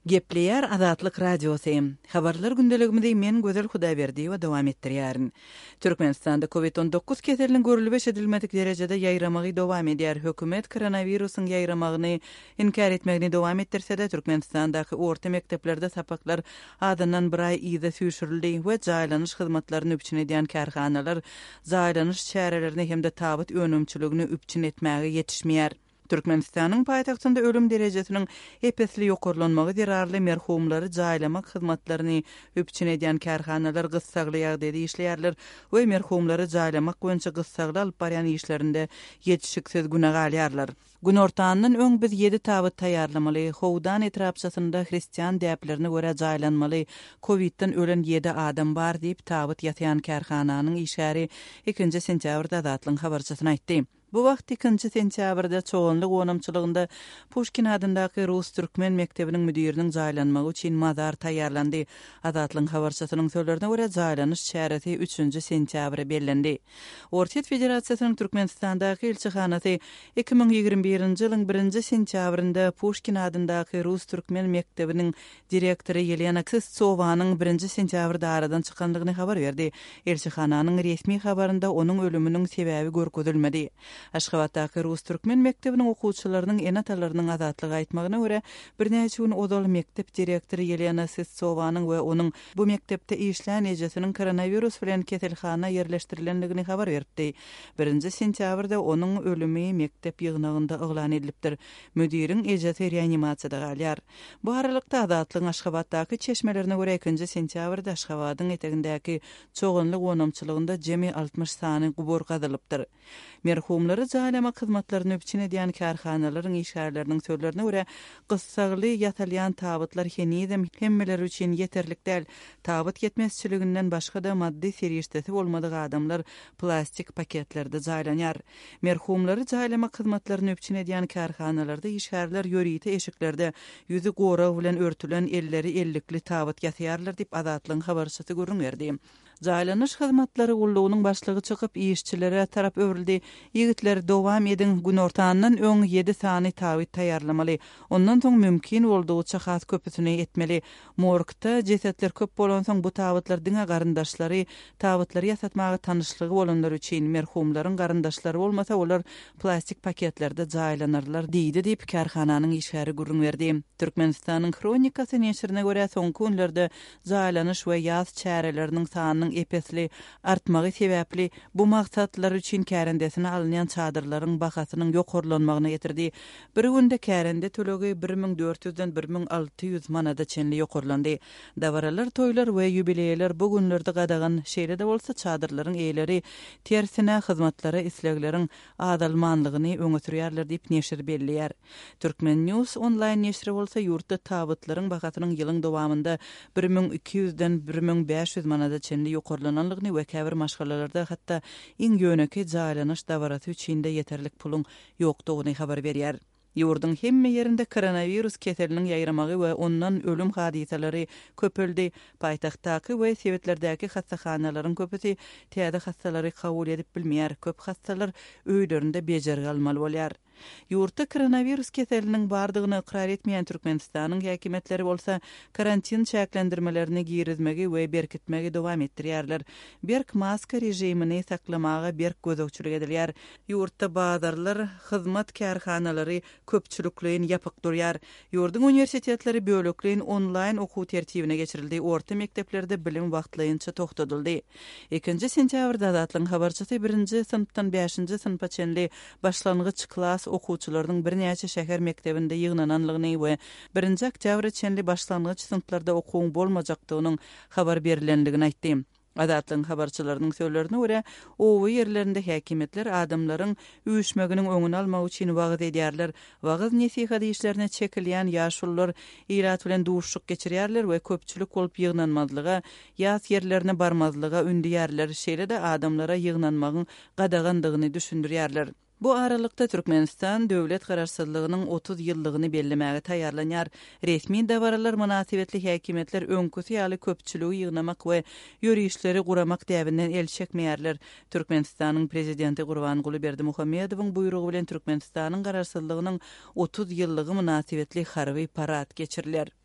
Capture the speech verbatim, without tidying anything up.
Gepleyer Azatlyk Radiosu. Habarlar gündeligimizde men Gözel Hudaýberdi we dowam etdirýärin. Türkmenistanda kovid on dokuz keseliniň görülýän edilmedik derejede ýaýramagy dowam edýär. Hökümet koronawirusyň ýaýramagyny inkar etmegini dowam etdirse-de, Türkmenistandaky orta mekteplerde sapaklar adından bir ay ýyda süýşürildi we jaýlanyş hyzmatlaryny üpçün edýän karhanalar jaýlanyş çärelerini hemde tabyt önümçiligini üpçün etmäge ýetişmeýär. Türkmenistanyň paýtagtynda ölüm derejesiniň epesli ýokarlanmagy derarly merhumlary jaýlamak hyzmatlaryny üpçün edýän karhanalar gyssagly ýagdaýda işleýärler we merhumlary jaýlamak boýunça gyssagly alyp barýan işlerinde ýetişiksiz günah alýarlar. Gün ortanyň öň biz ýedi tabyt taýýarlamaly, howdan etrapçasynda hristiýan däplerine görä jaýlanmaly Covidden ölen ýedi adam bar diýip tabyt ýatýan karhananyň işgäri ikinji sentýabrda Azatlyň habarçysyna aýtdy. Bu wagt ikinji sentýabrda çoğunlyk onamçylygynda Pushkin adyndaky Rus türkmen mektebiniň müdiriniň jaýlanmagy üçin mazar taýýarlandy. Azatlyň habarçysynyň sözlerine görä jaýlanyş çäresi üçünji sentýabra bellendi. Orta Federasiýasynyň Türkmenistandaky elçihanasy iki ming ýigirme birinji ýylyň birinji sentýabrynda Pushkin adyndaky Rus türkmen mektebiniň direktory Yelena Ksystsowanyň birinji sentýabrda aradan çykanlygyny habar berdi. Elçihananyň resmi habarynda onuň ölüminiň sebäbi görkezilmedi. Aşgabatdaky Rus türkmen mektebiniň okuwçylarynyň enatalarynyň azatlygy aýtmagyna görä, birnäçe gün odal mektep direktory Yelena Ksystsowanyň we onuň bu mektepde işlän ejesiniň koronavirus bilen keselhana ýerleşdirilenligini habar berdi. birinji sentýabrda onuň ölümi mektep ýygnagynda oglan edilipdir. Müdiriň ejesi reanimasiýada galýar. Bu aralykda Azatlyň Aşgabatdaky çeşmelerine görä ikinji sentýabrda Aşgabatyň etegindäki çoğunlyk onamçylygynda jemi altmış sany gubur gazylypdyr. Merhumlary jaýlamak hyzmatlaryny üpçün edýän karhanalaryň işgärleriniň sözlerine görä, gyssagly ýatalýan tabytlar henizem hemmeler üçin ýeterlik däl. Tabyt ýetmezçiliginden başga da maddi serişdesi bolmadyk adamlar plastik paketlerde jaýlanýar. Merhumlary jaýlamak hyzmatlaryny üpçün edýän karhanalarda işgärler ýörýte eşiklerde ýüzi goraw bilen örtülen elleri ellikli tabyt ýatýarlar diýip Azatlyň habarçysy görünýärdi. Jaýlanyş hyzmatlary gullugynyň başlygy çykyp işçilere tarap öwrildi. Ýigitler dowam edin, gün ortanyň öň ýedi sany tabyt taýýarlamaly. Ondan soň mümkin boldugyça has köpüsini etmeli. Morgda jesetler köp bolan soň bu tabytlar diňe garyndaşlary tabytlary ýasatmagy tanyşlygy bolanlar üçin merhumlaryň garyndaşlary bolmasa olar plastik paketlerde jaýlanarlar diýdi diýip karhananyň işgäri görünýärdi. Türkmenistanyň kronikasy neşrine görä soňky günlerde jaýlanyş we ýaz çäreleriniň sanynyň epesli artmagy sebäpli bu maksatlar üçin kärendesine alınýan çadırlaryň bahasynyň ýokarlanmagyna getirdi. Bir günde kärende tölegi bir ming dört ýüzden bir ming alty ýüz manada çenli ýokarlandy. Dawaralar, toýlar we ýubileýler bu günlerde gadagan şeýle de bolsa çadırlaryň eýleri tersine hyzmatlary islegleriň adalmanlygyny öňe sürýärler diýip neşir belliýär. Türkmen News online neşri bolsa ýurtda tabytlaryň bahasynyň ýylyň dowamında bir ming iki ýüzden bir ming beş ýüz manada çenli ýokarlananlygyny we käbir maşgalalarda hatda iň ýöneki jaýlanyş dawarasy üçin de ýeterlik puluň ýokdugyny habar berýär. Ýurdyň hemme ýerinde koronavirus keseliniň ýaýramagy we ondan ölüm hadisalary köpeldi. Paýtagtdaky we sewetlerdäki hastahanalaryň köpüsi täze hastalary kabul edip bilmeýär. Köp hastalar öýlerinde bejerge almaly bolýar. Ýurtda koronavirus keseliniň bardygyny ikrar etmeýän Türkmenistanyň häkimetleri bolsa karantin çäklendirmelerini girizmegi we berkitmegi dowam etdirýärler. Berk maska rejimini saklamaga berk gözükçülük edilýär. Ýurtda bazarlar, hyzmat karhanalary köpçülikliň ýapyk durýar. Ýurduň universitetleri bölekliň online okuw tertibine geçirildi. Orta mekteplerde bilim wagtlaýynça toktatyldy. ikinji sentýabrda Azatlyň habarçysy birinji synpdan beşinji synpa çenli başlangyç klas okuwçylarynyň birnäçe şäher mektebinde ýygnananlygyny we birinji oktyabr çenli başlangyç synplarda okuwun bolmajakdygynyň habar berilenligini aýtdy. Azatlyň habarçylarynyň sözlerine görä, owy ýerlerinde häkimetler adamlaryň üýüşmeginiň öňüni almak üçin wagt edýärler. Wagt nesihat işlerine çekilýän ýaşullar ýyrat bilen duşuk geçirýärler we köpçülik bolup ýygnanmazlyga, ýas ýerlerine barmazlyga ündüýärler. Şeýle de adamlara ýygnanmagyň gadagandygyny düşündirýärler. Bu aralykda Türkmenistan döwlet gararsızlygynyň otuz ýyllygyny bellemäge taýýarlanýar. Resmi dawaralar münasibetli häkimetler öňküsi ýaly köpçüligi ýygnamak we ýörüşleri guramak däbinden el çekmeýärler. Türkmenistanyň prezidenti Gurbanguly Berdimuhammedowyň buyrugy bilen Türkmenistanyň gararsızlygynyň otuz ýyllygy münasibetli harby parat geçiriler.